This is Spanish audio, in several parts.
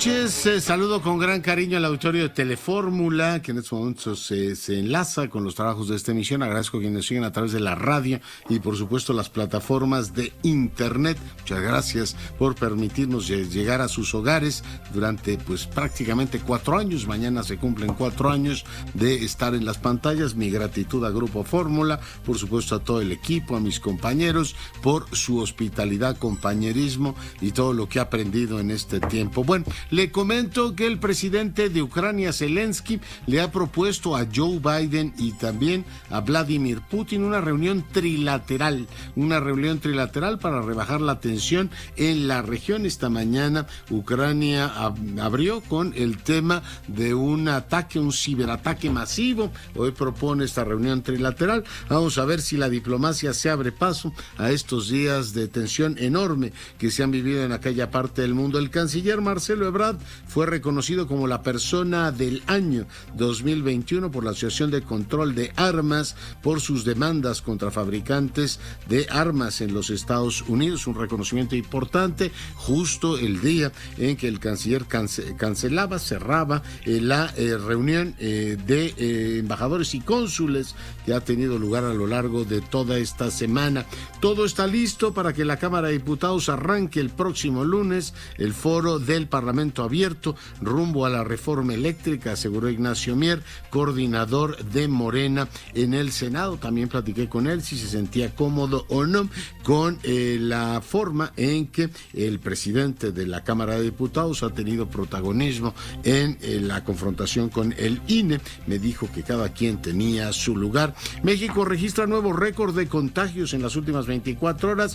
noches, saludo con gran cariño al auditorio de Telefórmula, que en estos momentos se enlaza con los trabajos de esta emisión. Agradezco a quienes nos siguen a través de la radio y por supuesto las plataformas de internet. Muchas gracias por permitirnos llegar a sus hogares durante pues prácticamente 4 años. Mañana se cumplen 4 años de estar en las pantallas. Mi gratitud a Grupo Fórmula, por supuesto a todo el equipo, a mis compañeros, por su hospitalidad, compañerismo y todo lo que ha aprendido en este tiempo. Bueno, le comento que el presidente de Ucrania, Zelensky, le ha propuesto a Joe Biden y también a Vladimir Putin una reunión trilateral para rebajar la tensión en la región. Esta mañana Ucrania abrió con el tema de un ciberataque masivo. Hoy propone esta reunión trilateral. Vamos a ver si la diplomacia se abre paso a estos días de tensión enorme que se han vivido en aquella parte del mundo. El canciller Marcelo Ebrard fue reconocido como la persona del año 2021 por la Asociación de Control de Armas por sus demandas contra fabricantes de armas en los Estados Unidos. Un reconocimiento importante justo el día en que el canciller cerraba la reunión de embajadores y cónsules que ha tenido lugar a lo largo de toda esta semana. Todo está listo para que la Cámara de Diputados arranque el próximo lunes el foro del Parlamento abierto rumbo a la reforma eléctrica, aseguró Ignacio Mier, coordinador de Morena en el Senado. También platiqué con él si se sentía cómodo o no con la forma en que el presidente de la Cámara de Diputados ha tenido protagonismo en la confrontación con el INE. Me dijo que cada quien tenía su lugar. México registra nuevo récord de contagios en las últimas 24 horas,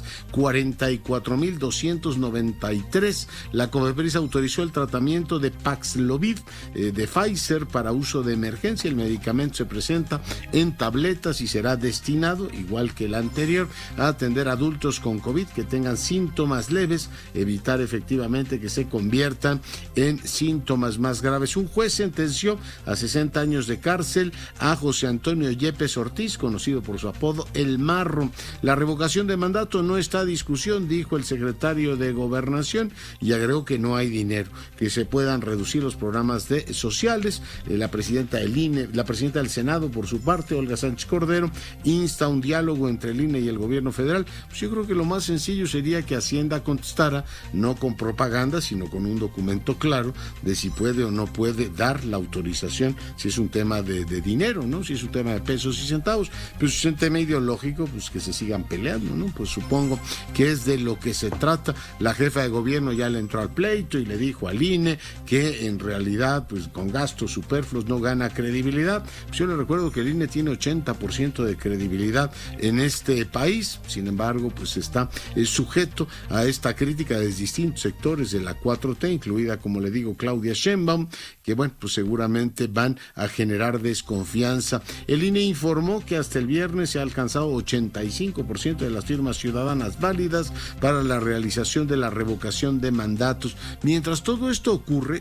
44,293. La COFEPRIS autorizó el tratamiento de Paxlovid de Pfizer para uso de emergencia. El medicamento se presenta en tabletas y será destinado, igual que el anterior, a atender a adultos con COVID que tengan síntomas leves, evitar efectivamente que se conviertan en síntomas más graves. Un juez sentenció a 60 años de cárcel a José Antonio Yepes Ortiz, conocido por su apodo El Marro. La revocación de mandato no está a discusión, dijo el secretario de Gobernación, y agregó que no hay dinero, que se puedan reducir los programas sociales. La presidenta del INE, la presidenta del Senado, por su parte, Olga Sánchez Cordero, insta un diálogo entre el INE y el gobierno federal. Pues yo creo que lo más sencillo sería que Hacienda contestara, no con propaganda, sino con un documento claro de si puede o no puede dar la autorización, si es un tema de dinero, ¿no? Si es un tema de pesos y centavos. Pues si es un tema ideológico, pues que se sigan peleando, ¿no? Pues supongo que es de lo que se trata. La jefa de gobierno ya le entró al pleito y le dijo al INE que en realidad pues con gastos superfluos no gana credibilidad. Pues yo le recuerdo que el INE tiene 80% de credibilidad en este país. Sin embargo, pues está sujeto a esta crítica de distintos sectores de la 4T, incluida, como le digo, Claudia Sheinbaum, que bueno, pues seguramente van a generar desconfianza. El INE informó que hasta el viernes se ha alcanzado 85% de las firmas ciudadanas válidas para la realización de la revocación de mandatos. Mientras todo esto ocurre,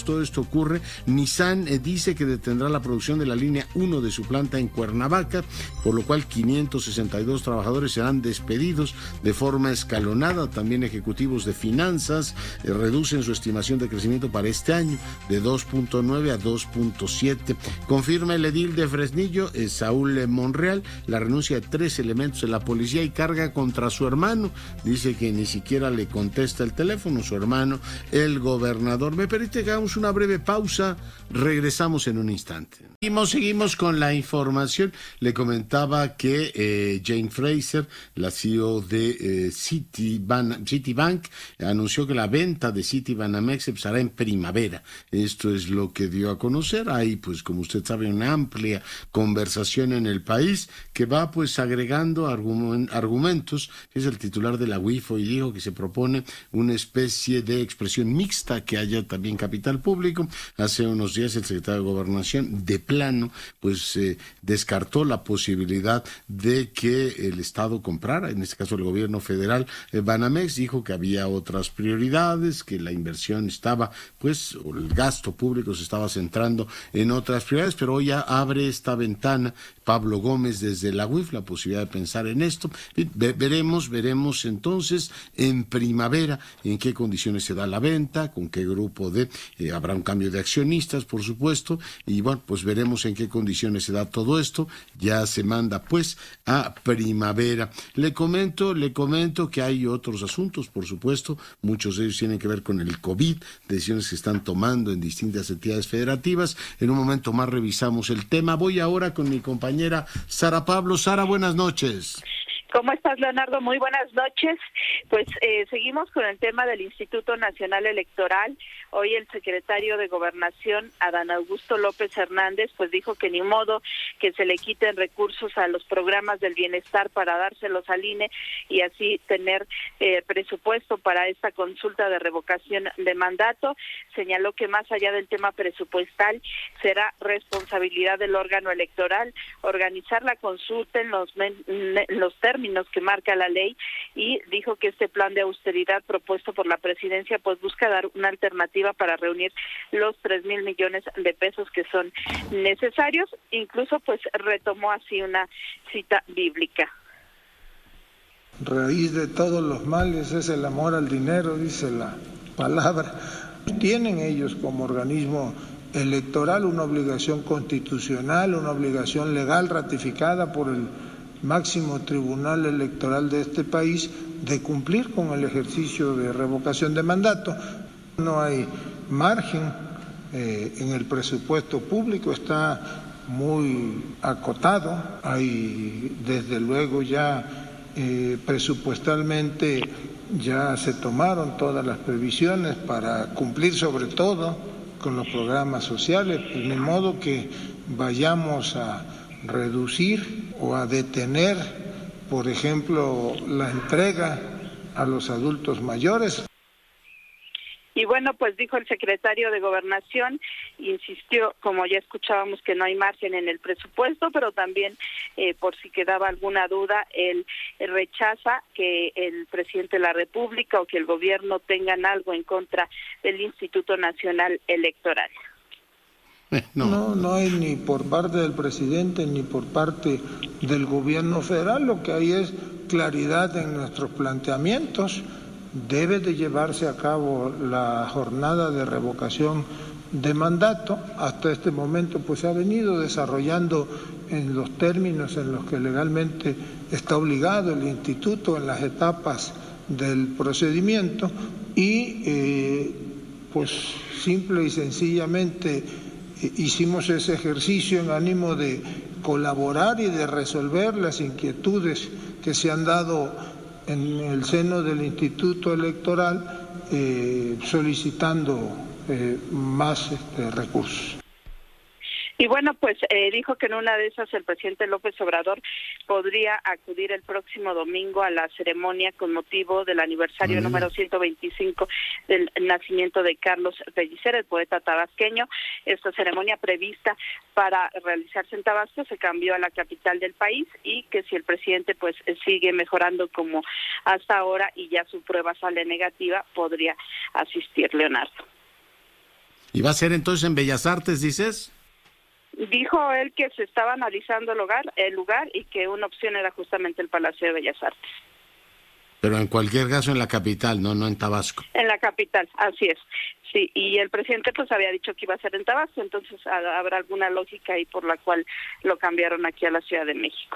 Nissan dice que detendrá la producción de la línea 1 de su planta en Cuernavaca, por lo cual 562 trabajadores serán despedidos de forma escalonada. También ejecutivos de finanzas reducen su estimación de crecimiento para este año de 2.9 a 2.7. Confirma el edil de Fresnillo, Saúl Monreal, la renuncia de 3 elementos de la policía y carga contra su hermano. Dice que ni siquiera le contesta el teléfono su hermano, el gobernador. Me permite que hagamos una breve pausa. Regresamos en un instante. Seguimos con la información. Le comentaba que Jane Fraser, la CEO de Citibank, anunció que la venta de Citibanamex se empezará en primavera. Esto es lo que dio a conocer. Hay, pues, como usted sabe, una amplia conversación en el país que va, pues, agregando argumentos. Es el titular de la WIFO y dijo que se propone una especie de expresión mixta, que haya también capital público. Hace unos días el secretario de Gobernación, de plano, pues descartó la posibilidad de que el Estado comprara, en este caso el gobierno federal, Banamex. Dijo que había otras prioridades, que la inversión estaba, pues, o el gasto público se estaba centrando en otras prioridades, pero hoy ya abre esta ventana Pablo Gómez desde la UIF la posibilidad de pensar en esto. Veremos entonces en primavera en qué condiciones se da la venta, venta, con qué grupo habrá un cambio de accionistas, por supuesto, y bueno, pues veremos en qué condiciones se da todo esto. Ya se manda pues a primavera. Le comento que hay otros asuntos, por supuesto, muchos de ellos tienen que ver con el COVID, decisiones que están tomando en distintas entidades federativas. En un momento más revisamos el tema. Voy ahora con mi compañera Sara Pablo. Sara, buenas noches. ¿Cómo estás, Leonardo? Muy buenas noches. Pues seguimos con el tema del Instituto Nacional Electoral. Hoy el secretario de Gobernación, Adán Augusto López Hernández, pues dijo que ni modo que se le quiten recursos a los programas del bienestar para dárselos al INE y así tener presupuesto para esta consulta de revocación de mandato. Señaló que más allá del tema presupuestal, será responsabilidad del órgano electoral organizar la consulta en los términos que marca la ley, y dijo que este plan de austeridad propuesto por la presidencia pues busca dar una alternativa para reunir los 3,000 millones de pesos que son necesarios. Incluso pues retomó así una cita bíblica. Raíz de todos los males es el amor al dinero, dice la palabra. Tienen ellos como organismo electoral una obligación constitucional, una obligación legal ratificada por el máximo tribunal electoral de este país de cumplir con el ejercicio de revocación de mandato. No hay margen en el presupuesto público, está muy acotado. Hay desde luego ya presupuestalmente ya se tomaron todas las previsiones para cumplir sobre todo con los programas sociales, pues de modo que vayamos a reducir o a detener, por ejemplo, la entrega a los adultos mayores. Y bueno, pues dijo el secretario de Gobernación, insistió, como ya escuchábamos, que no hay margen en el presupuesto, pero también, por si quedaba alguna duda, él rechaza que el presidente de la República o que el gobierno tengan algo en contra del Instituto Nacional Electoral. No hay ni por parte del presidente ni por parte del gobierno federal. Lo que hay es claridad en nuestros planteamientos. Debe de llevarse a cabo la jornada de revocación de mandato. Hasta este momento pues se ha venido desarrollando en los términos en los que legalmente está obligado el instituto en las etapas del procedimiento y pues simple y sencillamente hicimos ese ejercicio en ánimo de colaborar y de resolver las inquietudes que se han dado en el seno del Instituto Electoral, solicitando más recursos. Y bueno, pues dijo que en una de esas el presidente López Obrador podría acudir el próximo domingo a la ceremonia con motivo del aniversario número 125 del nacimiento de Carlos Pellicer, el poeta tabasqueño. Esta ceremonia prevista para realizarse en Tabasco se cambió a la capital del país, y que si el presidente pues sigue mejorando como hasta ahora y ya su prueba sale negativa, podría asistir, Leonardo. ¿Y va a ser entonces en Bellas Artes, dices? Dijo él que se estaba analizando el lugar y que una opción era justamente el Palacio de Bellas Artes. Pero en cualquier caso en la capital, no en Tabasco. En la capital, así es. Sí, y el presidente pues había dicho que iba a ser en Tabasco, entonces habrá alguna lógica ahí por la cual lo cambiaron aquí a la Ciudad de México.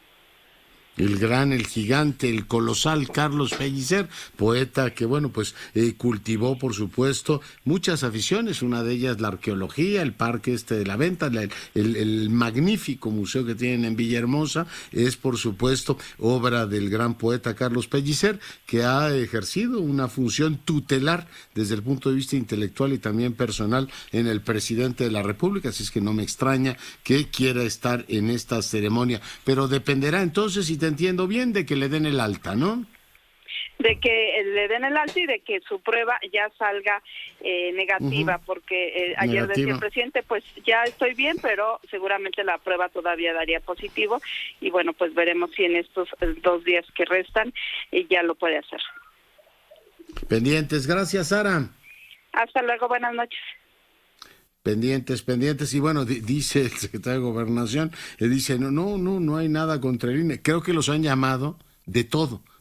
El gran, el gigante, el colosal Carlos Pellicer, poeta que, bueno, pues cultivó, por supuesto, muchas aficiones, una de ellas la arqueología, el parque de la Venta, el magnífico museo que tienen en Villahermosa, es, por supuesto, obra del gran poeta Carlos Pellicer, que ha ejercido una función tutelar desde el punto de vista intelectual y también personal en el presidente de la República, así es que no me extraña que quiera estar en esta ceremonia, pero dependerá entonces, si te entiendo bien, de que le den el alta, ¿no? De que le den el alta y de que su prueba ya salga negativa, porque ayer decía el presidente, pues ya estoy bien, pero seguramente la prueba todavía daría positivo, y bueno, pues veremos si en estos 2 días que restan ya lo puede hacer. Pendientes, gracias, Sara. Hasta luego, buenas noches. Pendientes, y bueno, dice el secretario de Gobernación, dice, no hay nada contra el INE, creo que los han llamado de todo,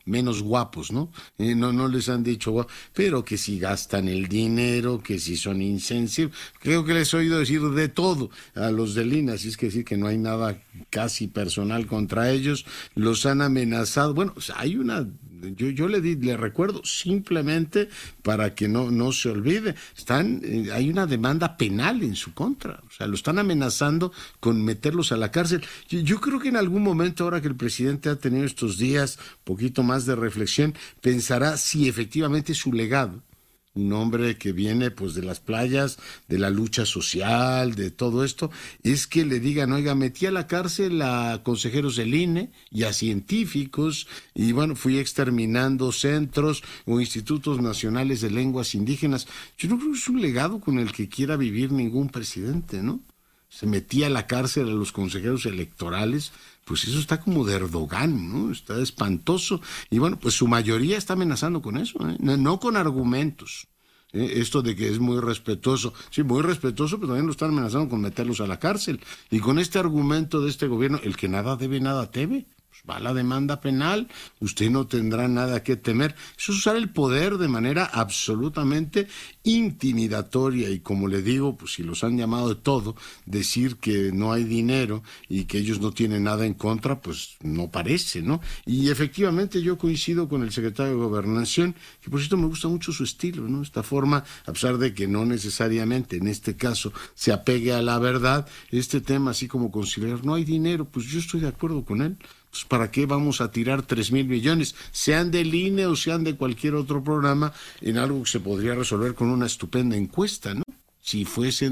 menos guapos, ¿no? No les han dicho, pero que si gastan el dinero, que si son insensibles. Creo que les he oído decir de todo a los del INE, así es que decir que no hay nada casi personal contra ellos. Los han amenazado. Bueno, o sea, hay una... Yo le recuerdo simplemente para que no se olvide, hay una demanda penal en su contra, o sea, lo están amenazando con meterlos a la cárcel. Yo creo que en algún momento, ahora que el presidente ha tenido estos días un poquito más de reflexión, pensará si efectivamente su legado, un hombre que viene pues de las playas, de la lucha social, de todo esto, es que le digan, oiga, metí a la cárcel a consejeros del INE y a científicos, y bueno, fui exterminando centros o institutos nacionales de lenguas indígenas. Yo no creo que es un legado con el que quiera vivir ningún presidente, ¿no? Se metía a la cárcel a los consejeros electorales, pues eso está como de Erdogan, ¿no? Está espantoso. Y bueno, pues su mayoría está amenazando con eso, ¿eh? No con argumentos. Esto de que es muy respetuoso, sí, muy respetuoso, pero también lo están amenazando con meterlos a la cárcel. Y con este argumento de este gobierno, el que nada debe, nada teme. Va a la demanda penal, usted no tendrá nada que temer. Eso es usar el poder de manera absolutamente intimidatoria, y como le digo, pues si los han llamado de todo, decir que no hay dinero y que ellos no tienen nada en contra, pues no parece, ¿no? Y efectivamente yo coincido con el secretario de Gobernación, que por cierto me gusta mucho su estilo, ¿no? Esta forma, a pesar de que no necesariamente en este caso se apegue a la verdad, este tema así como considerar no hay dinero, pues yo estoy de acuerdo con él. Pues ¿para qué vamos a tirar 3,000 millones, sean del INE o sean de cualquier otro programa, en algo que se podría resolver con una estupenda encuesta, ¿no? Si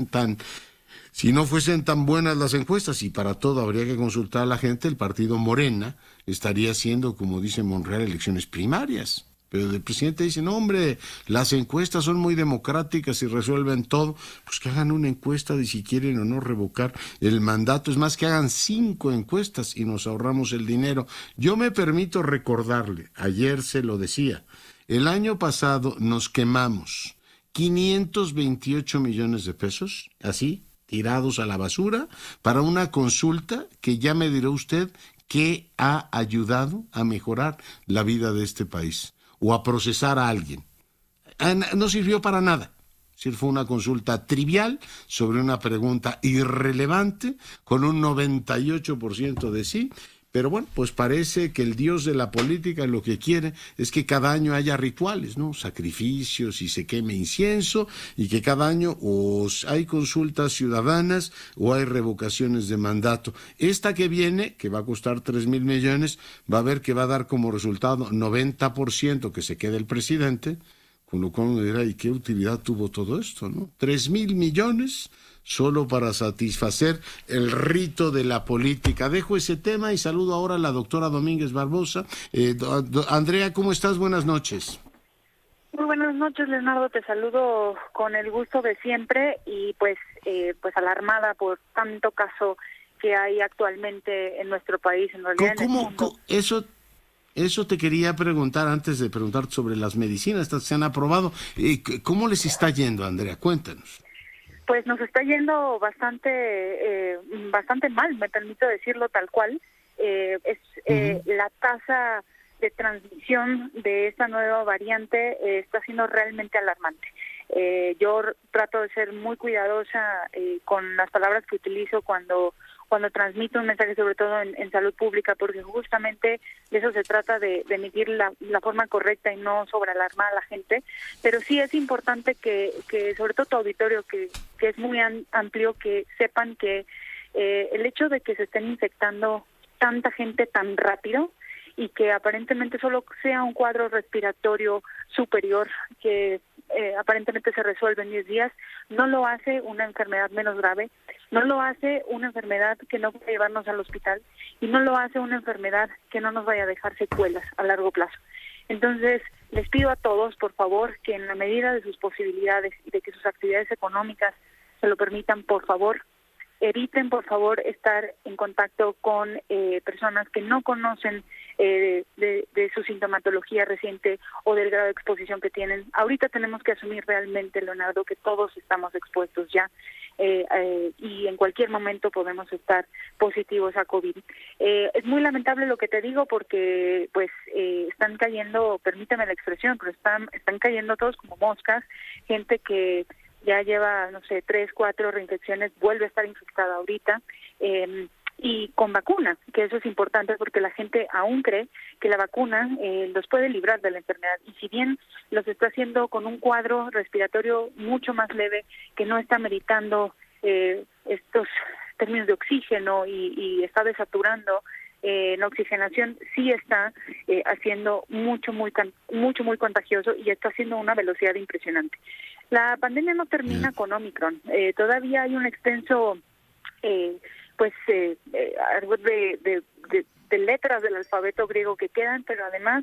no fuesen tan buenas las encuestas, y para todo habría que consultar a la gente, el partido Morena estaría haciendo, como dice Monreal, elecciones primarias. Pero el presidente dice, no hombre, las encuestas son muy democráticas y resuelven todo. Pues que hagan una encuesta de si quieren o no revocar el mandato. Es más, que hagan 5 encuestas y nos ahorramos el dinero. Yo me permito recordarle, ayer se lo decía, el año pasado nos quemamos 528 millones de pesos, así, tirados a la basura, para una consulta que ya me dirá usted que ha ayudado a mejorar la vida de este país, o a procesar a alguien. No sirvió para nada. Fue una consulta trivial sobre una pregunta irrelevante, con un 98% de sí. Pero bueno, pues parece que el dios de la política lo que quiere es que cada año haya rituales, ¿no? Sacrificios, y se queme incienso, y que cada año o hay consultas ciudadanas o hay revocaciones de mandato. Esta que viene, que va a costar 3,000 millones, va a ver que va a dar como resultado 90% que se quede el presidente, con lo cual uno dirá, ¿y qué utilidad tuvo todo esto, no? 3,000 millones solo para satisfacer el rito de la política. Dejo ese tema y saludo ahora a la doctora Domínguez Barbosa. Andrea, ¿cómo estás? Buenas noches. Muy buenas noches, Leonardo. Te saludo con el gusto de siempre y pues alarmada por tanto caso que hay actualmente en nuestro país, en realidad en el mundo. Eso te quería preguntar antes de preguntarte sobre las medicinas, estas que se han aprobado. ¿Cómo les está yendo, Andrea? Cuéntanos. Pues nos está yendo bastante mal, me permito decirlo tal cual. La tasa de transmisión de esta nueva variante está siendo realmente alarmante. Yo trato de ser muy cuidadosa con las palabras que utilizo cuando transmito un mensaje, sobre todo en salud pública, porque justamente de eso se trata, de emitir la forma correcta y no sobrealarmar a la gente. Pero sí es importante que sobre todo tu auditorio, que es muy amplio, que sepan que el hecho de que se estén infectando tanta gente tan rápido y que aparentemente solo sea un cuadro respiratorio superior que aparentemente se resuelve en 10 días, no lo hace una enfermedad menos grave, no lo hace una enfermedad que no puede llevarnos al hospital, y no lo hace una enfermedad que no nos vaya a dejar secuelas a largo plazo. Entonces, les pido a todos, por favor, que en la medida de sus posibilidades y de que sus actividades económicas se lo permitan, por favor, eviten, por favor, estar en contacto con personas que no conocen de su sintomatología reciente o del grado de exposición que tienen. Ahorita tenemos que asumir realmente, Leonardo, que todos estamos expuestos ya. y en cualquier momento podemos estar positivos a COVID. Es muy lamentable lo que te digo porque pues están cayendo, permítame la expresión, pero están cayendo todos como moscas, gente que ya lleva, no sé, 3, 4 reinfecciones, vuelve a estar infectada ahorita, y con vacuna, que eso es importante porque la gente aún cree que la vacuna los puede librar de la enfermedad, y si bien los está haciendo con un cuadro respiratorio mucho más leve, que no está meritando estos términos de oxígeno y está desaturando la oxigenación, sí está haciendo mucho muy contagioso y está haciendo una velocidad impresionante. La pandemia no termina con Omicron, todavía hay un extenso árbol de letras del alfabeto griego que quedan, pero además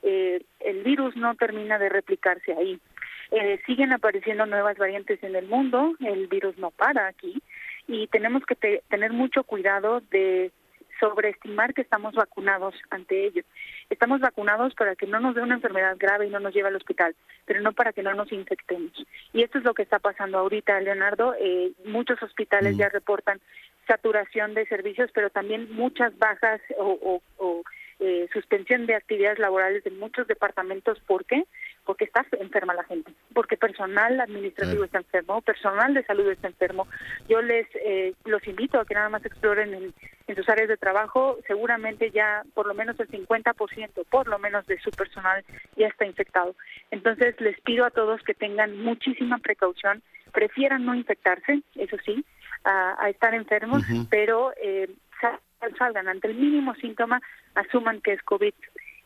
el virus no termina de replicarse ahí. Siguen apareciendo nuevas variantes en el mundo, el virus no para aquí, y tenemos que tener mucho cuidado de sobreestimar que estamos vacunados ante ello. Estamos vacunados para que no nos dé una enfermedad grave y no nos lleve al hospital, pero no para que no nos infectemos. Y esto es lo que está pasando ahorita, Leonardo. Muchos hospitales ya reportan saturación de servicios, pero también muchas bajas o suspensión de actividades laborales en muchos departamentos. ¿Por qué? Porque está enferma la gente, porque personal administrativo está enfermo, personal de salud está enfermo. Yo los invito a que nada más exploren en sus áreas de trabajo. Seguramente ya por lo menos el 50%, por lo menos de su personal ya está infectado. Entonces les pido a todos que tengan muchísima precaución, prefieran no infectarse, eso sí, a estar enfermos, pero salgan ante el mínimo síntoma, asuman que es COVID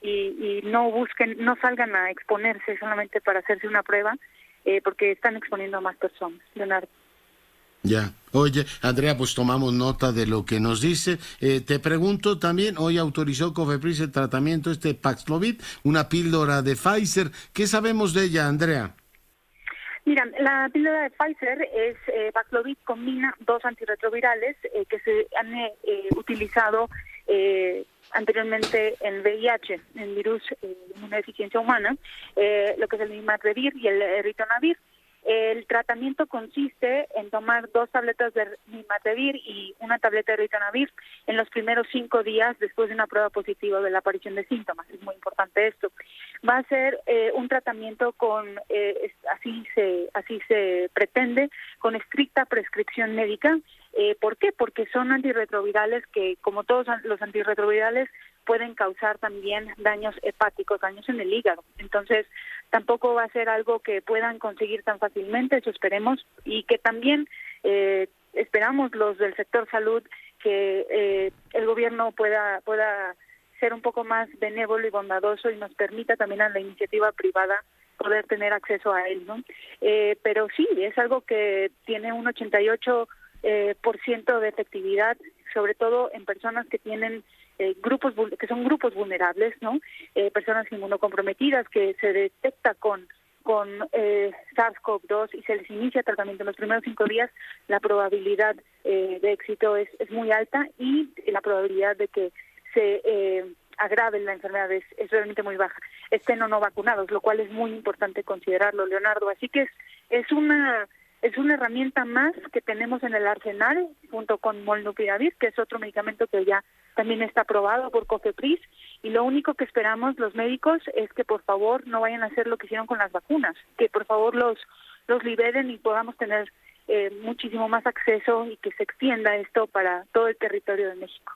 y no salgan a exponerse solamente para hacerse una prueba, porque están exponiendo a más personas, Leonardo. Ya. Oye, Andrea, pues tomamos nota de lo que nos dice. Te pregunto también, hoy autorizó COFEPRIS el tratamiento Paxlovid, una píldora de Pfizer. ¿Qué sabemos de ella, Andrea? Mira, la píldora de Pfizer Paxlovid combina 2 antirretrovirales que se han utilizado anteriormente en VIH, en virus de inmunodeficiencia humana, lo que es el Imatrevir y el Ritonavir. El tratamiento consiste en tomar 2 tabletas de Imatrevir y una tableta de Ritonavir en los primeros 5 días después de una prueba positiva de la aparición de síntomas. Es muy importante esto. Va a ser un tratamiento con, así se pretende, con estricta prescripción médica. ¿Por qué? Porque son antirretrovirales que, como todos los antirretrovirales, pueden causar también daños hepáticos, daños en el hígado. Entonces, tampoco va a ser algo que puedan conseguir tan fácilmente, eso esperemos, y que también esperamos los del sector salud que el gobierno pueda ser un poco más benévolo y bondadoso y nos permita también a la iniciativa privada poder tener acceso a él, ¿no? Pero sí, es algo que tiene un 88% de efectividad, sobre todo en personas que tienen que son grupos vulnerables, ¿no? Personas inmunocomprometidas que se detecta con SARS-CoV-2 y se les inicia tratamiento en los primeros 5 días, la probabilidad de éxito es muy alta y la probabilidad de que se agrave la enfermedad es realmente muy baja. Estén o no vacunados, lo cual es muy importante considerarlo, Leonardo. Así que es una herramienta más que tenemos en el arsenal, junto con Molnupiravir, que es otro medicamento que ya también está aprobado por COFEPRIS, y lo único que esperamos los médicos es que por favor no vayan a hacer lo que hicieron con las vacunas, que por favor los liberen y podamos tener muchísimo más acceso y que se extienda esto para todo el territorio de México.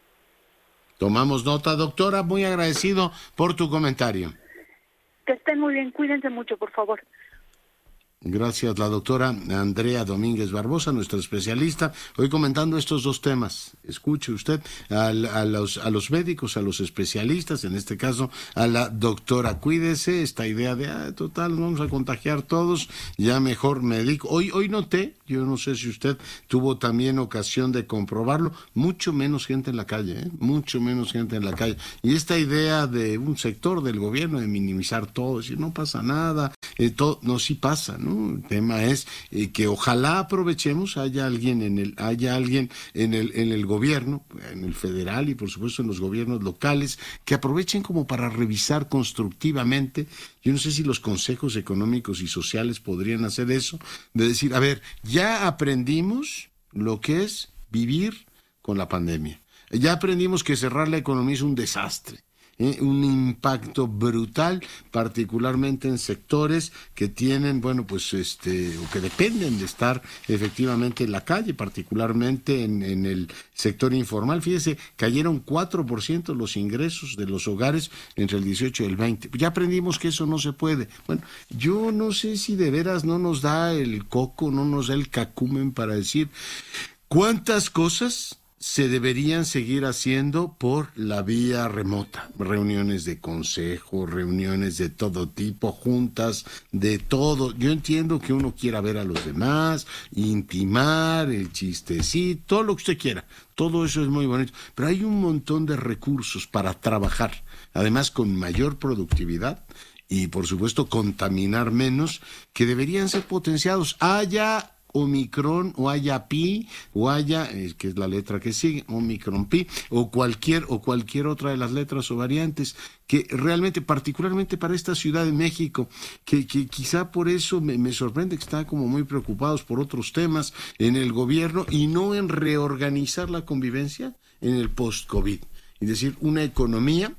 Tomamos nota, doctora, muy agradecido por tu comentario. Que estén muy bien, cuídense mucho, por favor. Gracias, la doctora Andrea Domínguez Barbosa, nuestra especialista, hoy comentando estos 2 temas. Escuche usted a los médicos, a los especialistas, en este caso a la doctora. Cuídese, esta idea de, total, vamos a contagiar todos, ya mejor me dedico. Hoy noté, yo no sé si usted tuvo también ocasión de comprobarlo, mucho menos gente en la calle, mucho menos gente en la calle. Y esta idea de un sector del gobierno de minimizar todo, decir no pasa nada, todo, no, sí pasa, ¿no? ¿no? El tema es que ojalá aprovechemos, haya alguien en el gobierno, en el federal y por supuesto en los gobiernos locales, que aprovechen como para revisar constructivamente. Yo no sé si los consejos económicos y sociales podrían hacer eso, de decir, a ver, ya aprendimos lo que es vivir con la pandemia. Ya aprendimos que cerrar la economía es un desastre. Un impacto brutal, particularmente en sectores que tienen, o que dependen de estar efectivamente en la calle, particularmente en el sector informal. Fíjese, cayeron 4% los ingresos de los hogares entre el 18 y el 20. Ya aprendimos que eso no se puede. Bueno, yo no sé si de veras no nos da el coco, no nos da el cacumen para decir cuántas cosas se deberían seguir haciendo por la vía remota. Reuniones de consejo, reuniones de todo tipo, juntas de todo. Yo entiendo que uno quiera ver a los demás, intimar, el chistecito, todo lo que usted quiera. Todo eso es muy bonito. Pero hay un montón de recursos para trabajar, además con mayor productividad y, por supuesto, contaminar menos, que deberían ser potenciados. Haya Omicron o haya Pi o haya, que es la letra que sigue, Omicron Pi o cualquier otra de las letras o variantes, que realmente, particularmente para esta Ciudad de México, que quizá por eso me sorprende que están como muy preocupados por otros temas en el gobierno y no en reorganizar la convivencia en el post-COVID. Es decir, una economía,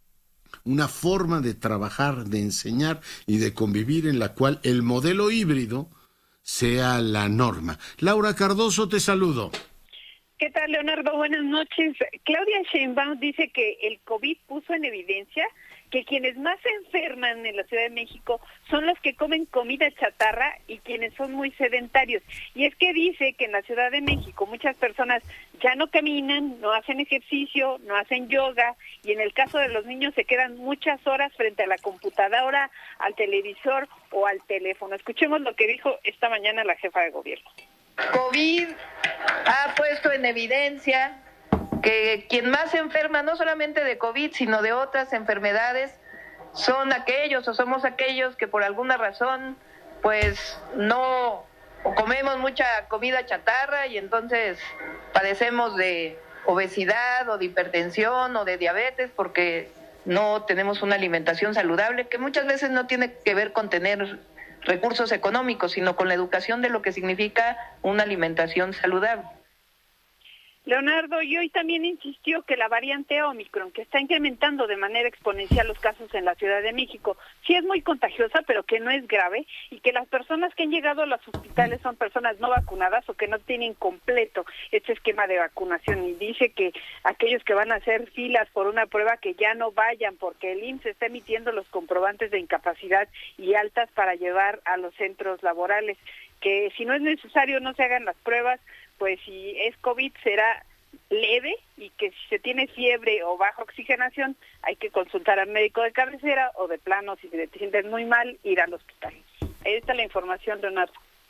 una forma de trabajar, de enseñar y de convivir en la cual el modelo híbrido sea la norma. Laura Cardoso, te saludo. ¿Qué tal, Leonardo? Buenas noches. Claudia Sheinbaum dice que el COVID puso en evidencia que quienes más se enferman en la Ciudad de México son los que comen comida chatarra y quienes son muy sedentarios. Y es que dice que en la Ciudad de México muchas personas ya no caminan, no hacen ejercicio, no hacen yoga, y en el caso de los niños se quedan muchas horas frente a la computadora, al televisor o al teléfono. Escuchemos lo que dijo esta mañana la jefa de gobierno. COVID ha puesto en evidencia que quien más se enferma, no solamente de COVID, sino de otras enfermedades, son aquellos o somos aquellos que por alguna razón, pues no comemos mucha comida chatarra y entonces padecemos de obesidad o de hipertensión o de diabetes porque no tenemos una alimentación saludable, que muchas veces no tiene que ver con tener recursos económicos, sino con la educación de lo que significa una alimentación saludable. Leonardo, y hoy también insistió que la variante Omicron, que está incrementando de manera exponencial los casos en la Ciudad de México, sí es muy contagiosa, pero que no es grave, y que las personas que han llegado a los hospitales son personas no vacunadas o que no tienen completo este esquema de vacunación. Y dice que aquellos que van a hacer filas por una prueba que ya no vayan, porque el IMSS está emitiendo los comprobantes de incapacidad y altas para llevar a los centros laborales, que si no es necesario no se hagan las pruebas, pues si es COVID será leve, y que si se tiene fiebre o baja oxigenación hay que consultar al médico de cabecera o de plano, si te sientes muy mal, ir al hospital. Ahí está la información, Leonardo.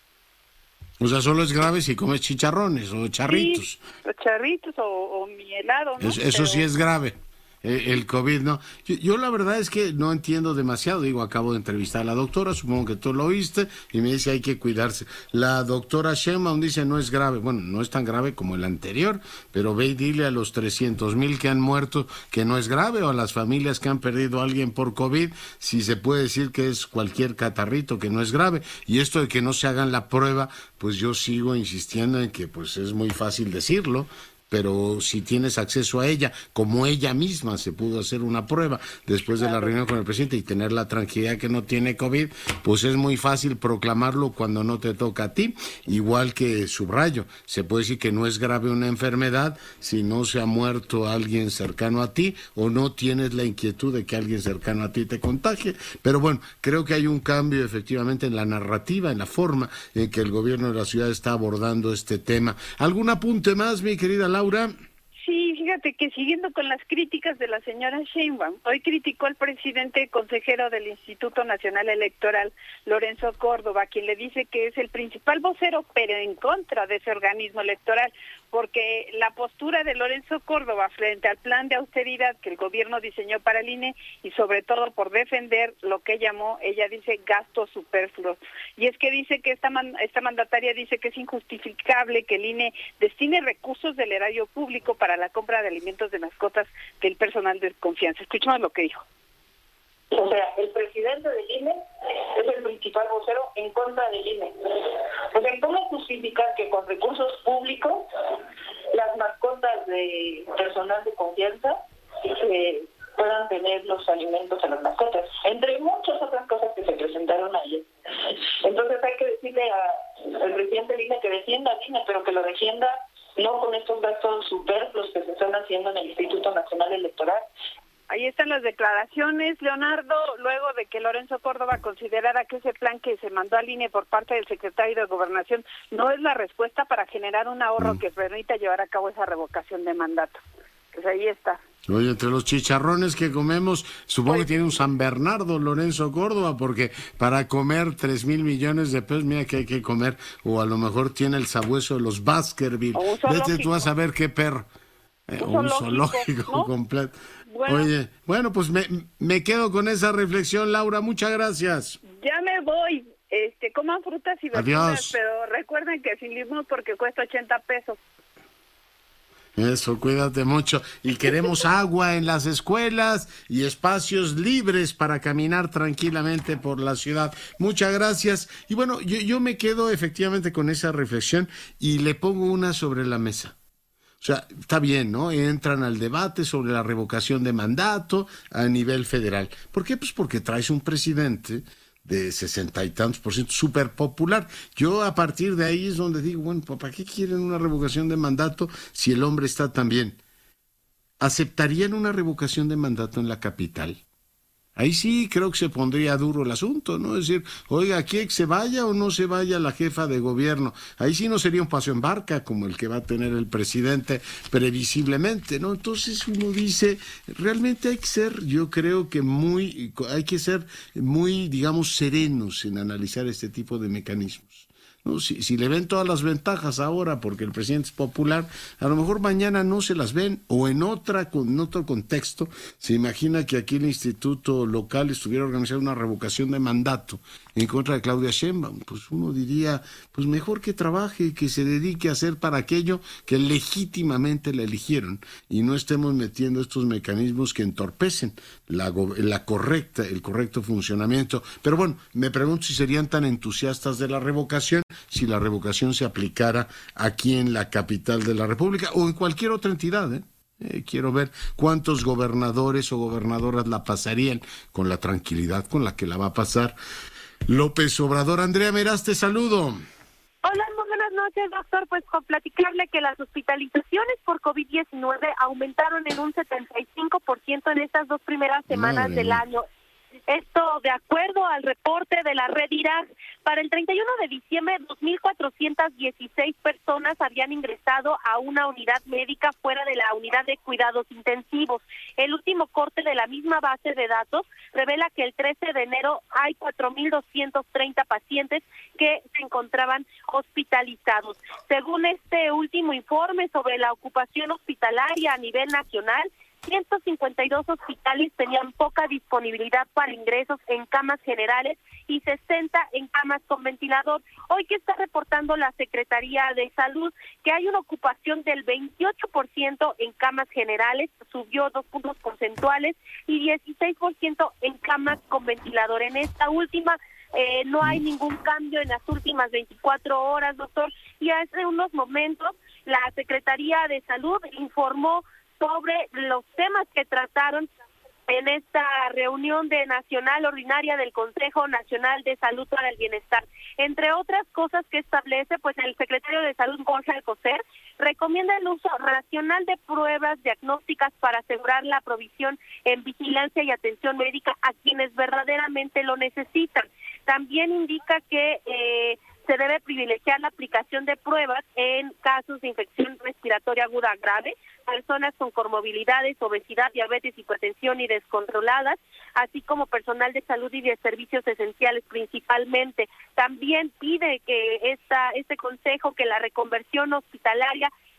O sea, solo es grave si comes chicharrones o charritos. Sí, los charritos o mi helado, ¿no? Eso sí es grave. El COVID, no. Yo la verdad es que no entiendo demasiado. Digo, acabo de entrevistar a la doctora, supongo que tú lo oíste, y me dice hay que cuidarse. La doctora Sheinbaum dice no es grave. Bueno, no es tan grave como el anterior, pero ve y dile a los 300,000 que han muerto que no es grave, o a las familias que han perdido a alguien por COVID, si se puede decir que es cualquier catarrito, que no es grave. Y esto de que no se hagan la prueba, pues yo sigo insistiendo en que pues es muy fácil decirlo, pero si tienes acceso a ella, como ella misma se pudo hacer una prueba después de la reunión con el presidente y tener la tranquilidad que no tiene COVID, pues es muy fácil proclamarlo cuando no te toca a ti. Igual que subrayo, se puede decir que no es grave una enfermedad si no se ha muerto alguien cercano a ti o no tienes la inquietud de que alguien cercano a ti te contagie. Pero bueno, creo que hay un cambio efectivamente en la narrativa, en la forma en que el gobierno de la ciudad está abordando este tema. ¿Algún apunte más, mi querida Laura? Sí, fíjate que siguiendo con las críticas de la señora Sheinbaum, hoy criticó al presidente consejero del Instituto Nacional Electoral, Lorenzo Córdoba, quien le dice que es el principal vocero, pero en contra de ese organismo electoral, porque la postura de Lorenzo Córdoba frente al plan de austeridad que el gobierno diseñó para el INE y sobre todo por defender lo que ella dice gastos superfluos. Y es que dice que esta mandataria dice que es injustificable que el INE destine recursos del erario público para la compra de alimentos de mascotas del personal de confianza. Escuchemos lo que dijo. O sea, el presidente del INE es el principal vocero en contra del INE. O sea, ¿cómo justificar que con recursos públicos las mascotas de personal de confianza puedan tener los alimentos a las mascotas? Entre muchas otras cosas que se presentaron ayer. Entonces hay que decirle al presidente del INE que defienda al INE, pero que lo defienda no con estos gastos superfluos que se están haciendo en el Instituto Nacional Electoral. Ahí están las declaraciones, Leonardo, luego de que Lorenzo Córdoba considerara que ese plan que se mandó al INE por parte del secretario de Gobernación no es la respuesta para generar un ahorro que permita llevar a cabo esa revocación de mandato. Pues ahí está. Oye, entre los chicharrones que comemos, supongo que tiene un San Bernardo Lorenzo Córdoba, porque para comer 3,000 millones de pesos, mira que hay que comer, o a lo mejor tiene el sabueso de los Baskerville. Vete tú a saber qué perro. Un zoológico, ¿no? Completo. Bueno. Oye, bueno, pues me quedo con esa reflexión, Laura, muchas gracias. Ya me voy, coman frutas y verduras. Adiós. Pero recuerden que sin limón porque cuesta 80 pesos. Eso, cuídate mucho. Y queremos agua en las escuelas y espacios libres para caminar tranquilamente por la ciudad. Muchas gracias. Y bueno, yo me quedo efectivamente con esa reflexión y le pongo una sobre la mesa. O sea, está bien, ¿no? Entran al debate sobre la revocación de mandato a nivel federal. ¿Por qué? Pues porque traes un presidente de 60 y tantos % súper popular. Yo a partir de ahí es donde digo, bueno, ¿para qué quieren una revocación de mandato si el hombre está tan bien? ¿Aceptarían una revocación de mandato en la capital? Ahí sí creo que se pondría duro el asunto, ¿no? Es decir, oiga, ¿quiere que se vaya o no se vaya la jefa de gobierno? Ahí sí no sería un paseo en barca como el que va a tener el presidente previsiblemente, ¿no? Entonces uno dice, realmente hay que ser, yo creo que hay que ser muy, digamos, serenos en analizar este tipo de mecanismos. ¿No? Si le ven todas las ventajas ahora porque el presidente es popular, a lo mejor mañana no se las ven, o en otro contexto se imagina que aquí el instituto local estuviera organizando una revocación de mandato en contra de Claudia Sheinbaum. Pues uno diría, pues mejor que trabaje, que se dedique a hacer para aquello que legítimamente la eligieron y no estemos metiendo estos mecanismos que entorpecen el correcto funcionamiento. Pero bueno, me pregunto si serían tan entusiastas de la revocación si la revocación se aplicara aquí en la capital de la República o en cualquier otra entidad, quiero ver cuántos gobernadores o gobernadoras la pasarían con la tranquilidad con la que la va a pasar López Obrador. Andrea Meraz, te saludo. Hola, muy buenas noches, doctor. Pues con platicarle que las hospitalizaciones por COVID-19 aumentaron en un 75% en estas 2 primeras semanas del año. Esto de acuerdo al reporte de la red IRAC. Para el 31 de diciembre, 2,416 personas habían ingresado a una unidad médica fuera de la unidad de cuidados intensivos. El último corte de la misma base de datos revela que el 13 de enero hay 4,230 pacientes que se encontraban hospitalizados. Según este último informe sobre la ocupación hospitalaria a nivel nacional, 152 hospitales tenían poca disponibilidad para ingresos en camas generales y 60 en camas con ventilador. Hoy que está reportando la Secretaría de Salud que hay una ocupación del 28% en camas generales, subió 2 puntos porcentuales, y 16% en camas con ventilador. En esta última no hay ningún cambio en las últimas 24 horas, doctor, y hace unos momentos la Secretaría de Salud informó sobre los temas que trataron en esta reunión nacional ordinaria del Consejo Nacional de Salud para el Bienestar. Entre otras cosas que establece, pues el secretario de Salud, Jorge Alcocer, recomienda el uso racional de pruebas diagnósticas para asegurar la provisión en vigilancia y atención médica a quienes verdaderamente lo necesitan. También indica que se debe privilegiar la aplicación de pruebas en casos de infección respiratoria aguda grave, personas con comorbilidades, obesidad, diabetes, hipertensión y descontroladas, así como personal de salud y de servicios esenciales principalmente. También pide que este consejo que la reconversión hospitalaria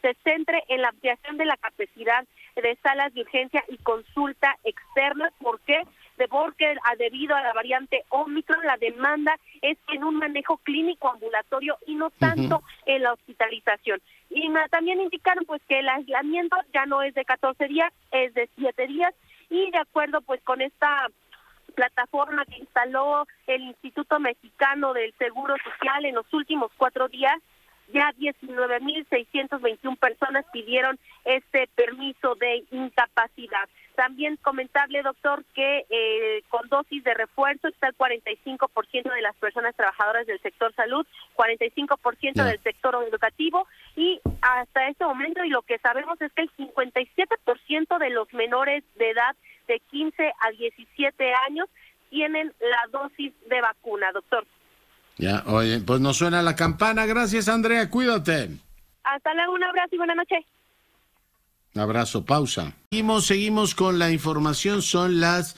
se centre en la ampliación de la capacidad de salas de urgencia y consulta externa. ¿Por qué? Porque debido a la variante Omicron, la demanda es en un manejo clínico ambulatorio y no tanto en la hospitalización. Y también indicaron pues que el aislamiento ya no es de 14 días, es de 7 días, y de acuerdo pues con esta plataforma que instaló el Instituto Mexicano del Seguro Social en los últimos 4 días, ya 19,621 personas pidieron este permiso de incapacidad. También comentarle, doctor, que con dosis de refuerzo está el 45% de las personas trabajadoras del sector salud, 45% del sector educativo, y hasta este momento, y lo que sabemos es que el 57% de los menores de edad de 15 a 17 años tienen la dosis de vacuna, doctor. Ya, oye, pues nos suena la campana. Gracias, Andrea, cuídate. Hasta luego, un abrazo y buenas noches. Abrazo, pausa. Seguimos con la información, son las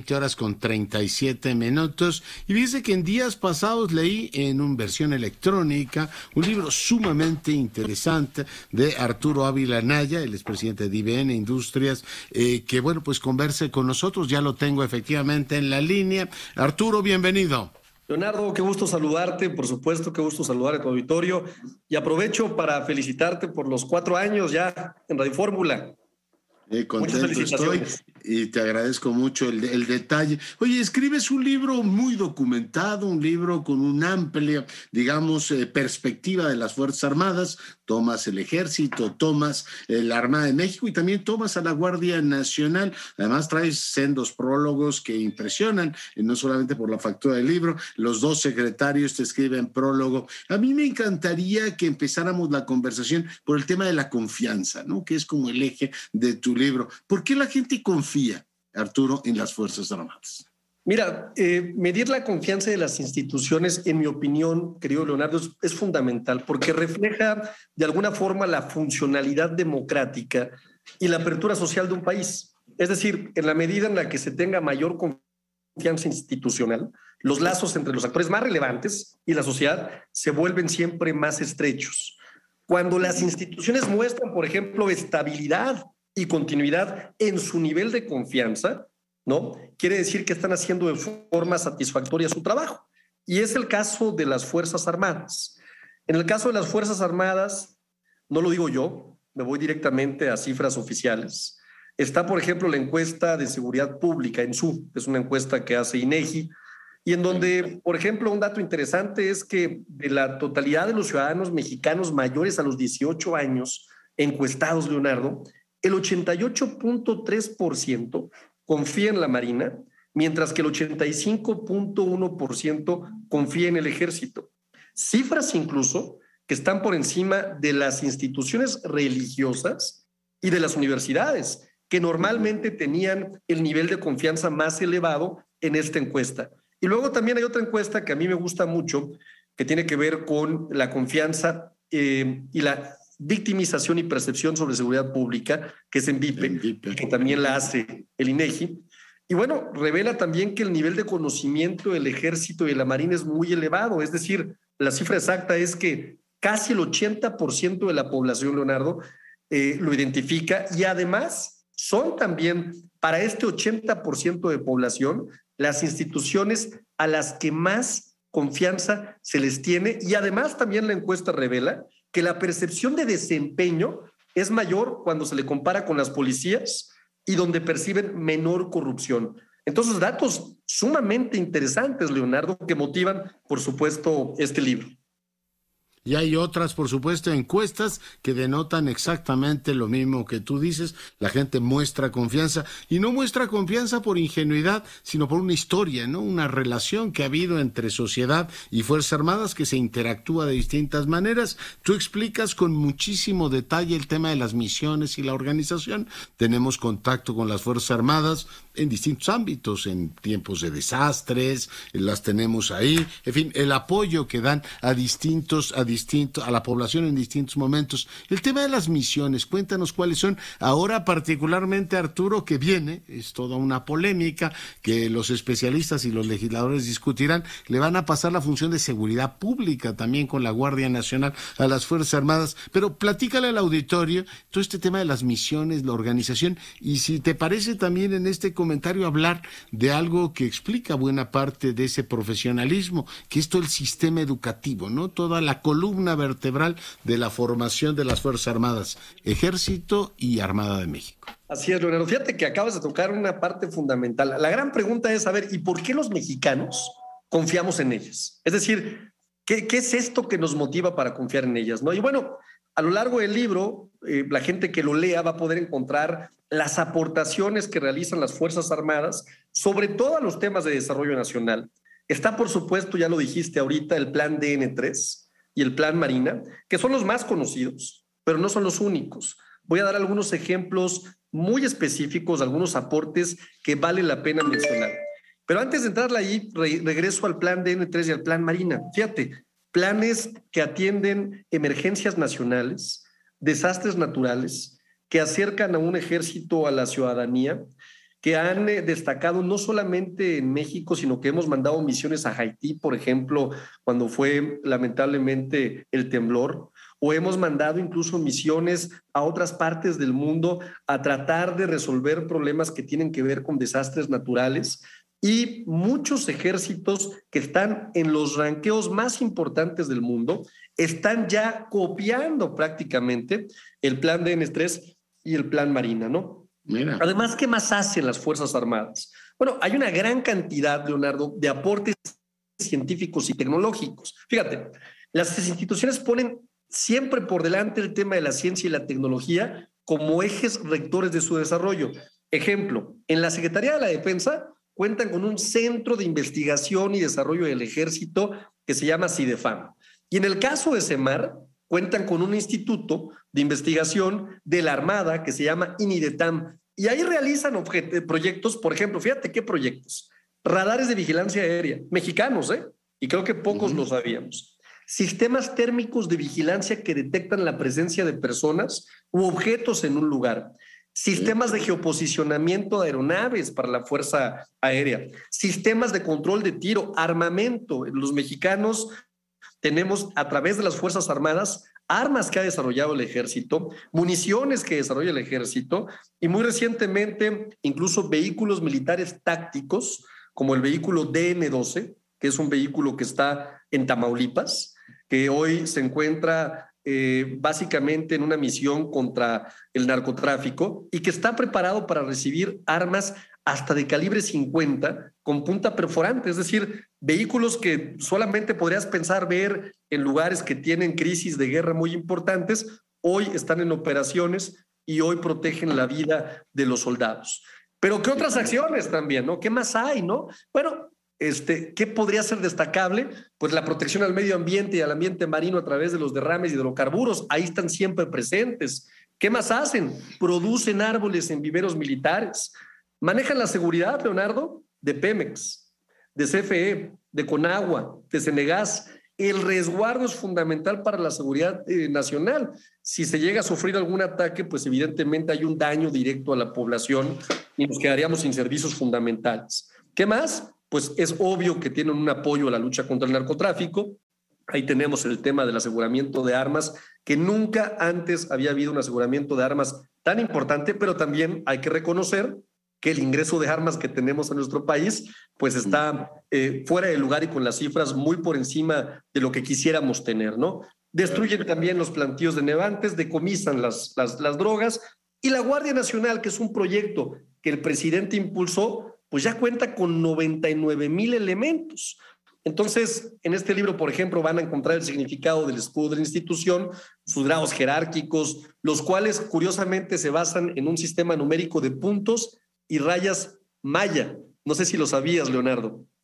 20:37. Y dice que en días pasados leí en una versión electrónica un libro sumamente interesante de Arturo Ávila Anaya, el expresidente de IBM Industrias, que bueno, pues converse con nosotros, ya lo tengo efectivamente en la línea. Arturo, bienvenido. Leonardo, qué gusto saludarte, por supuesto, qué gusto saludar a tu auditorio, y aprovecho para felicitarte por los 4 años ya en Radio Fórmula. Contento estoy y te agradezco mucho el detalle. Oye, escribes un libro muy documentado, un libro con una amplia, digamos, perspectiva de las Fuerzas Armadas. Tomas el Ejército, tomas la Armada de México y también tomas a la Guardia Nacional. Además traes sendos prólogos que impresionan, no solamente por la factura del libro. Los 2 secretarios te escriben prólogo. A mí me encantaría que empezáramos la conversación por el tema de la confianza, ¿no? Que es como el eje de tu libro. ¿Por qué la gente confía, Arturo, en las Fuerzas Armadas? Mira, medir la confianza de las instituciones, en mi opinión, querido Leonardo, es fundamental porque refleja de alguna forma la funcionalidad democrática y la apertura social de un país. Es decir, en la medida en la que se tenga mayor confianza institucional, los lazos entre los actores más relevantes y la sociedad se vuelven siempre más estrechos. Cuando las instituciones muestran, por ejemplo, estabilidad y continuidad en su nivel de confianza, ¿no? Quiere decir que están haciendo de forma satisfactoria su trabajo. Y es el caso de las Fuerzas Armadas. En el caso de las Fuerzas Armadas, no lo digo yo, me voy directamente a cifras oficiales. Está, por ejemplo, la encuesta de seguridad pública, ENSU, es una encuesta que hace INEGI, y en donde, por ejemplo, un dato interesante es que de la totalidad de los ciudadanos mexicanos mayores a los 18 años encuestados, Leonardo, el 88.3% confía en la Marina, mientras que el 85.1% confía en el Ejército. Cifras incluso que están por encima de las instituciones religiosas y de las universidades, que normalmente tenían el nivel de confianza más elevado en esta encuesta. Y luego también hay otra encuesta que a mí me gusta mucho, que tiene que ver con la confianza y la victimización y percepción sobre seguridad pública, que es ENVIPE, que también la hace el INEGI. Y bueno, revela también que el nivel de conocimiento del Ejército y de la Marina es muy elevado. Es decir, la cifra exacta es que casi el 80% de la población, Leonardo, lo identifica, y además son también para este 80% de población las instituciones a las que más confianza se les tiene, y además también la encuesta revela que la percepción de desempeño es mayor cuando se le compara con las policías y donde perciben menor corrupción. Entonces, datos sumamente interesantes, Leonardo, que motivan, por supuesto, este libro. Y hay otras, por supuesto, encuestas que denotan exactamente lo mismo que tú dices. La gente muestra confianza, y no muestra confianza por ingenuidad, sino por una historia, ¿no? Una relación que ha habido entre sociedad y Fuerzas Armadas que se interactúa de distintas maneras. Tú explicas con muchísimo detalle el tema de las misiones y la organización. Tenemos contacto con las Fuerzas Armadas en distintos ámbitos, en tiempos de desastres, las tenemos ahí, en fin, el apoyo que dan a la población en distintos momentos. El tema de las misiones, cuéntanos cuáles son. Ahora particularmente, Arturo, que viene, es toda una polémica que los especialistas y los legisladores discutirán, le van a pasar la función de seguridad pública también con la Guardia Nacional a las Fuerzas Armadas, pero platícale al auditorio todo este tema de las misiones, la organización, y si te parece también en este comentario hablar de algo que explica buena parte de ese profesionalismo, que es todo el sistema educativo, ¿no? Toda la columna vertebral de la formación de las Fuerzas Armadas, Ejército y Armada de México. Así es, Leonardo. Fíjate que acabas de tocar una parte fundamental. La gran pregunta es, a ver, ¿y por qué los mexicanos confiamos en ellas? Es decir, ¿qué es esto que nos motiva para confiar en ellas, ¿no? Y bueno, a lo largo del libro, la gente que lo lea va a poder encontrar las aportaciones que realizan las Fuerzas Armadas, sobre todo a los temas de desarrollo nacional. Está, por supuesto, ya lo dijiste ahorita, el Plan DN3 y el Plan Marina, que son los más conocidos, pero no son los únicos. Voy a dar algunos ejemplos muy específicos, algunos aportes que vale la pena mencionar. Pero antes de entrarle ahí, regreso al Plan DN3 y al Plan Marina. Fíjate, planes que atienden emergencias nacionales, desastres naturales, que acercan a un ejército a la ciudadanía, que han destacado no solamente en México, sino que hemos mandado misiones a Haití, por ejemplo, cuando fue lamentablemente el temblor, o hemos mandado incluso misiones a otras partes del mundo a tratar de resolver problemas que tienen que ver con desastres naturales, y muchos ejércitos que están en los ranqueos más importantes del mundo están ya copiando prácticamente el Plan DN3 y el Plan Marina, ¿no? Mira. Además, ¿qué más hacen las Fuerzas Armadas? Bueno, hay una gran cantidad, Leonardo, de aportes científicos y tecnológicos. Fíjate, las instituciones ponen siempre por delante el tema de la ciencia y la tecnología como ejes rectores de su desarrollo. Ejemplo, en la Secretaría de la Defensa cuentan con un centro de investigación y desarrollo del ejército que se llama CIDEFAM. Y en el caso de CEMAR, cuentan con un instituto de investigación de la Armada que se llama INIDETAM. Y ahí realizan proyectos, por ejemplo, fíjate qué proyectos. Radares de vigilancia aérea, mexicanos, y creo que pocos lo sabíamos. Sistemas térmicos de vigilancia que detectan la presencia de personas u objetos en un lugar. Sistemas de geoposicionamiento de aeronaves para la Fuerza Aérea, sistemas de control de tiro, armamento. Los mexicanos tenemos a través de las Fuerzas Armadas armas que ha desarrollado el ejército, municiones que desarrolla el ejército y muy recientemente incluso vehículos militares tácticos como el vehículo DN-12, que es un vehículo que está en Tamaulipas, que hoy se encuentra básicamente en una misión contra el narcotráfico y que está preparado para recibir armas hasta de calibre 50 con punta perforante, es decir, vehículos que solamente podrías pensar ver en lugares que tienen crisis de guerra muy importantes, hoy están en operaciones y hoy protegen la vida de los soldados. Pero ¿qué otras acciones también, no? ¿Qué más hay, no? Bueno, ¿qué podría ser destacable? Pues la protección al medio ambiente y al ambiente marino a través de los derrames de hidrocarburos, ahí están siempre presentes. ¿Qué más hacen? Producen árboles en viveros militares. Manejan la seguridad, Leonardo, de Pemex, de CFE, de Conagua, de Senegas. El resguardo es fundamental para la seguridad nacional. Si se llega a sufrir algún ataque, pues evidentemente hay un daño directo a la población y nos quedaríamos sin servicios fundamentales. ¿Qué más? Pues es obvio que tienen un apoyo a la lucha contra el narcotráfico. Ahí tenemos el tema del aseguramiento de armas, que nunca antes había habido un aseguramiento de armas tan importante, pero también hay que reconocer que el ingreso de armas que tenemos en nuestro país pues está fuera de lugar y con las cifras muy por encima de lo que quisiéramos tener, ¿no? Destruyen también los plantíos de Nevantes, decomisan las drogas, y la Guardia Nacional, que es un proyecto que el presidente impulsó, pues ya cuenta con 99,000 elementos. Entonces, en este libro, por ejemplo, van a encontrar el significado del escudo de la institución, sus grados jerárquicos, los cuales curiosamente se basan en un sistema numérico de puntos y rayas maya. No sé si lo sabías, Leonardo.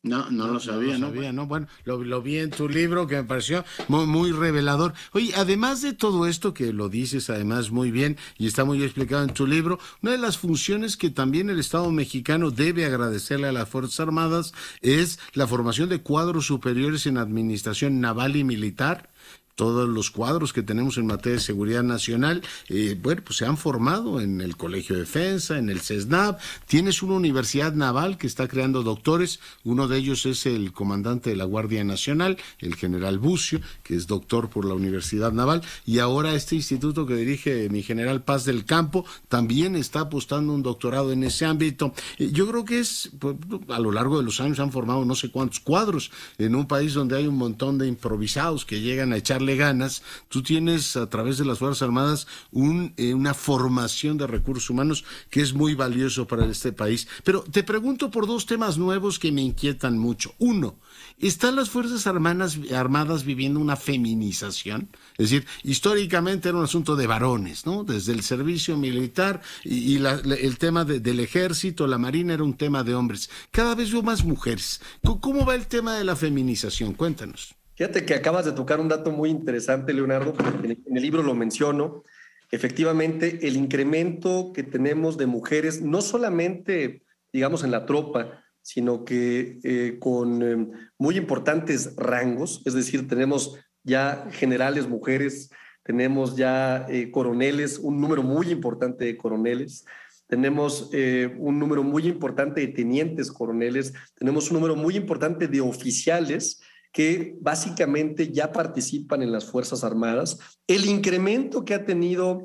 No lo sabía, ¿no? Bueno, lo vi en tu libro, que me pareció muy, muy revelador. Oye, además de todo esto, que lo dices además muy bien y está muy explicado en tu libro, una de las funciones que también el Estado mexicano debe agradecerle a las Fuerzas Armadas es la formación de cuadros superiores en administración naval y militar. Todos los cuadros que tenemos en materia de seguridad nacional, pues se han formado en el Colegio de Defensa, en el CESNAV. Tienes una universidad naval que está creando doctores. Uno de ellos es el comandante de la Guardia Nacional, el general Bucio, que es doctor por la Universidad Naval. Y ahora este instituto que dirige mi general Paz del Campo también está apostando un doctorado en ese ámbito. Yo creo que pues, a lo largo de los años han formado no sé cuántos cuadros en un país donde hay un montón de improvisados que llegan a echarle ganas. Tú tienes a través de las Fuerzas Armadas una formación de recursos humanos que es muy valioso para este país. Pero te pregunto por dos temas nuevos que me inquietan mucho. Uno, ¿están las Fuerzas Armadas viviendo una feminización? Es decir, históricamente era un asunto de varones, ¿no? Desde el servicio militar y el tema del ejército, la marina era un tema de hombres. Cada vez veo más mujeres. ¿Cómo va el tema de la feminización? Cuéntanos. Fíjate que acabas de tocar un dato muy interesante, Leonardo, porque en el libro lo menciono. Efectivamente, el incremento que tenemos de mujeres, no solamente, digamos, en la tropa, sino que con muy importantes rangos, es decir, tenemos ya generales mujeres, tenemos ya coroneles, un número muy importante de coroneles, tenemos un número muy importante de tenientes coroneles, tenemos un número muy importante de oficiales que básicamente ya participan en las Fuerzas Armadas. El incremento que ha tenido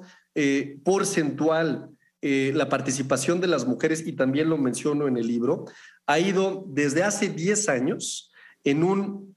porcentual la participación de las mujeres, y también lo menciono en el libro, ha ido desde hace 10 años en un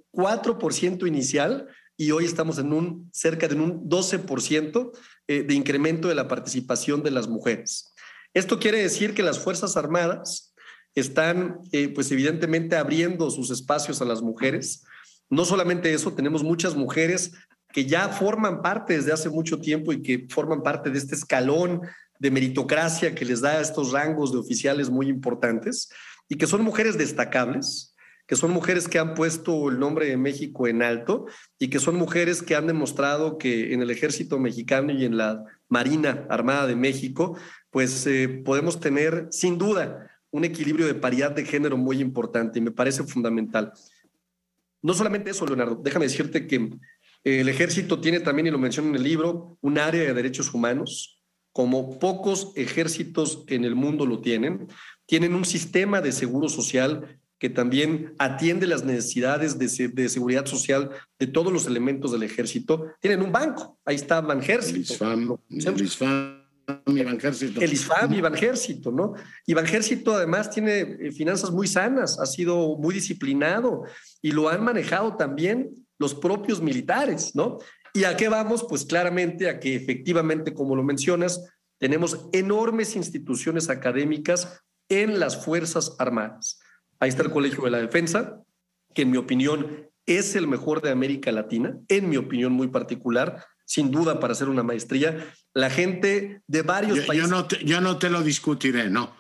4% inicial y hoy estamos en cerca de un 12% de incremento de la participación de las mujeres. Esto quiere decir que las Fuerzas Armadas están, pues evidentemente, abriendo sus espacios a las mujeres. No solamente eso, tenemos muchas mujeres que ya forman parte desde hace mucho tiempo y que forman parte de este escalón de meritocracia que les da estos rangos de oficiales muy importantes y que son mujeres destacables, que son mujeres que han puesto el nombre de México en alto y que son mujeres que han demostrado que en el Ejército Mexicano y en la Marina Armada de México, pues podemos tener sin duda un equilibrio de paridad de género muy importante y me parece fundamental. No solamente eso, Leonardo, déjame decirte que el Ejército tiene también, y lo menciono en el libro, un área de derechos humanos, como pocos ejércitos en el mundo lo tienen. Tienen un sistema de seguro social que también atiende las necesidades de seguridad social de todos los elementos del Ejército. Tienen un banco, ahí está Banjército. El ISFAM y Banjército, ¿no? Y Banjército además tiene finanzas muy sanas, ha sido muy disciplinado y lo han manejado también los propios militares, ¿no? ¿Y a qué vamos? Pues claramente a que efectivamente, como lo mencionas, tenemos enormes instituciones académicas en las Fuerzas Armadas. Ahí está el Colegio de la Defensa, que en mi opinión es el mejor de América Latina, en mi opinión muy particular, sin duda para hacer una maestría. La gente de varios países... Yo no te lo discutiré, no.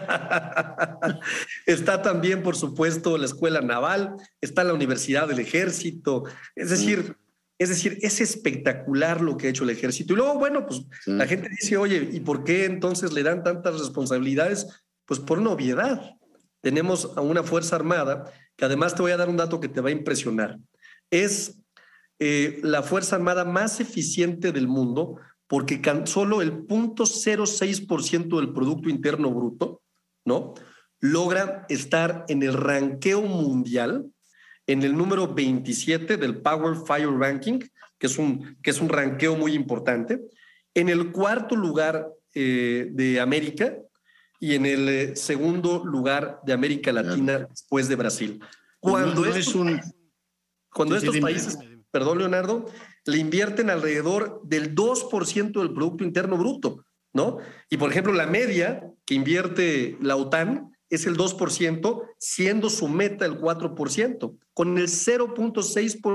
Está también, por supuesto, la Escuela Naval, está la Universidad del Ejército. Es decir, es espectacular lo que ha hecho el Ejército. Y luego, bueno, pues la gente dice, oye, ¿y por qué entonces le dan tantas responsabilidades? Pues por una obviedad. Tenemos a una Fuerza Armada que además te voy a dar un dato que te va a impresionar. Es la Fuerza Armada más eficiente del mundo porque solo el 0.06% del Producto Interno Bruto, ¿no?, logra estar en el ranqueo mundial, en el número 27 del Power Fire Ranking, que es un ranqueo muy importante, en el cuarto lugar de América y en el segundo lugar de América Latina después de Brasil. Cuando estos países, perdón, Leonardo, le invierten alrededor del 2% del Producto Interno Bruto, ¿no? Y, por ejemplo, la media que invierte la OTAN es el 2%, siendo su meta el 4%. Con el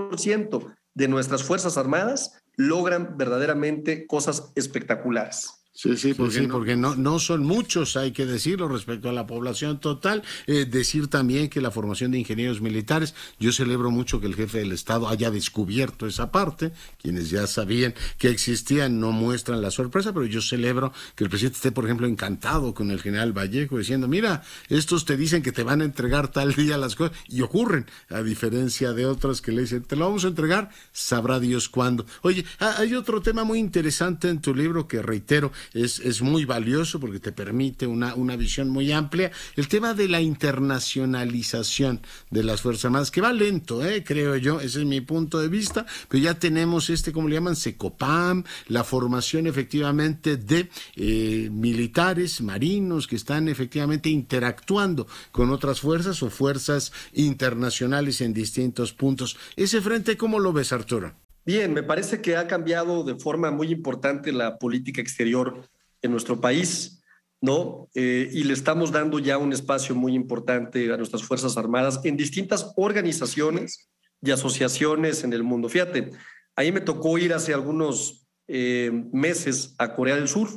0.6% de nuestras Fuerzas Armadas logran verdaderamente cosas espectaculares. Sí, porque no son muchos, hay que decirlo, respecto a la población total. Decir también que la formación de ingenieros militares, yo celebro mucho que el jefe del Estado haya descubierto esa parte. Quienes ya sabían que existían no muestran la sorpresa, pero yo celebro que el presidente esté, por ejemplo, encantado con el general Vallejo, diciendo, mira, estos te dicen que te van a entregar tal día las cosas, y ocurren, a diferencia de otras que le dicen, te lo vamos a entregar, sabrá Dios cuándo. Oye, hay otro tema muy interesante en tu libro que, reitero, es muy valioso porque te permite una visión muy amplia, el tema de la internacionalización de las Fuerzas Armadas, que va lento, creo yo, ese es mi punto de vista, pero ya tenemos ¿cómo le llaman? Secopam, la formación efectivamente de militares, marinos, que están efectivamente interactuando con otras fuerzas o fuerzas internacionales en distintos puntos. Ese frente, ¿cómo lo ves, Arturo? Bien, me parece que ha cambiado de forma muy importante la política exterior en nuestro país, ¿no? Y le estamos dando ya un espacio muy importante a nuestras Fuerzas Armadas en distintas organizaciones y asociaciones en el mundo. Fíjate, ahí me tocó ir hace algunos meses a Corea del Sur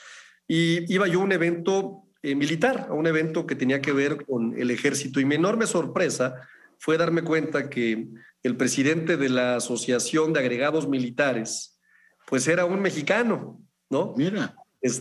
y iba yo a un evento militar, a un evento que tenía que ver con el ejército, y mi enorme sorpresa fue darme cuenta que el presidente de la Asociación de Agregados Militares pues era un mexicano, ¿no? Mira.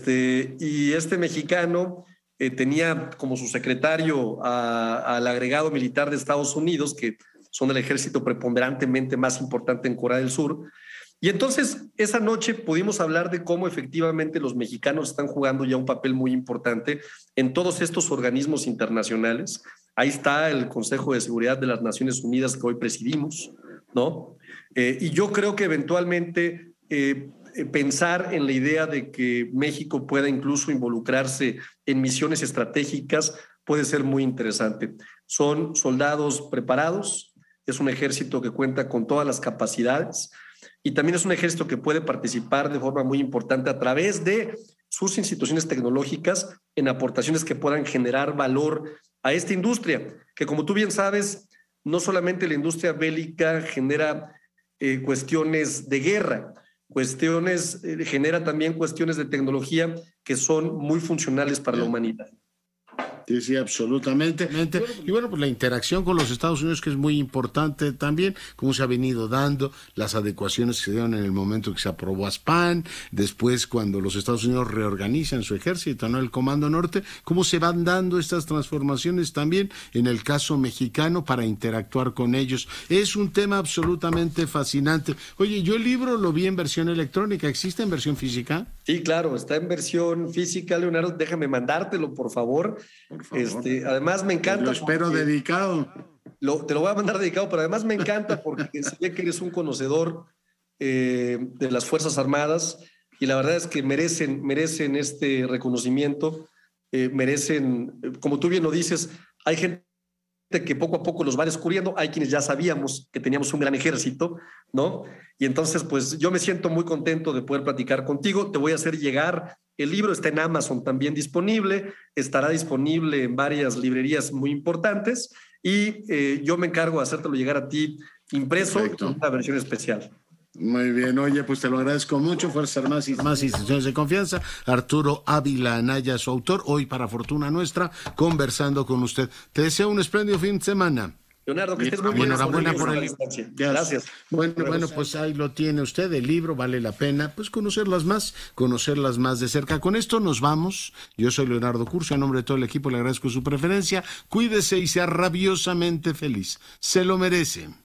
Y este mexicano tenía como su secretario al agregado militar de Estados Unidos, que son el ejército preponderantemente más importante en Corea del Sur. Y entonces esa noche pudimos hablar de cómo efectivamente los mexicanos están jugando ya un papel muy importante en todos estos organismos internacionales. Ahí está el Consejo de Seguridad de las Naciones Unidas que hoy presidimos, ¿no? Y yo creo que eventualmente pensar en la idea de que México pueda incluso involucrarse en misiones estratégicas puede ser muy interesante. Son soldados preparados, es un ejército que cuenta con todas las capacidades y también es un ejército que puede participar de forma muy importante a través de sus instituciones tecnológicas en aportaciones que puedan generar valor a esta industria, que como tú bien sabes, no solamente la industria bélica genera cuestiones de guerra, genera también cuestiones de tecnología que son muy funcionales para la humanidad. Sí, absolutamente. Y bueno, pues la interacción con los Estados Unidos, que es muy importante también, cómo se ha venido dando, las adecuaciones que se dieron en el momento que se aprobó ASPAN, después cuando los Estados Unidos reorganizan su ejército, ¿no? El Comando Norte, cómo se van dando estas transformaciones también en el caso mexicano para interactuar con ellos. Es un tema absolutamente fascinante. Oye, yo el libro lo vi en versión electrónica, ¿existe en versión física? Sí, claro, está en versión física, Leonardo, déjame mandártelo, por favor. Además me encanta. Lo espero dedicado. Te lo voy a mandar dedicado, pero además me encanta porque sé que eres un conocedor de las Fuerzas Armadas y la verdad es que merecen este reconocimiento, merecen, como tú bien lo dices, hay gente que poco a poco los va descubriendo, hay quienes ya sabíamos que teníamos un gran ejército, ¿no? Y entonces, pues yo me siento muy contento de poder platicar contigo, te voy a hacer llegar el libro, está en Amazon también disponible, estará disponible en varias librerías muy importantes y yo me encargo de hacértelo llegar a ti impreso en una versión especial. Muy bien, oye, pues te lo agradezco mucho. Fuerzas Armadas y más instituciones de confianza. Arturo Ávila Anaya, su autor, hoy para fortuna nuestra, conversando con usted. Te deseo un espléndido fin de semana. Leonardo, que estés muy bien. Enhorabuena por el... Gracias. Bueno, pues ahí lo tiene usted, el libro, vale la pena pues conocerlas más de cerca. Con esto nos vamos. Yo soy Leonardo Curcio, en nombre de todo el equipo le agradezco su preferencia. Cuídese y sea rabiosamente feliz. Se lo merece.